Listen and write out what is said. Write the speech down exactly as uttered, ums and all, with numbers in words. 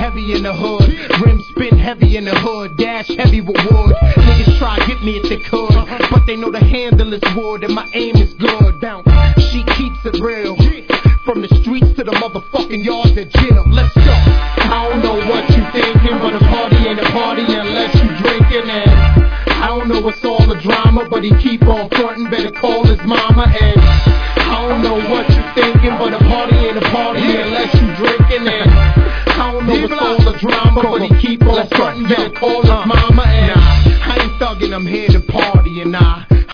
heavy in the hood. Rims spin heavy in the hood. Dash heavy with wood. Niggas try to get me if they could, but they know the handle is wood and my aim is good. Down, she keeps it real. From the streets to the motherfucking yards at jail. Let's go. I don't know what you thinking, but a party ain't a party unless you drinking. And I don't know what's all the drama, but he keep on frontin'. Better call his mama. And I don't know what you thinking, but a party ain't a party unless you drinking. And I don't know what's all the drama, but he keep on frontin'. Better call his mama.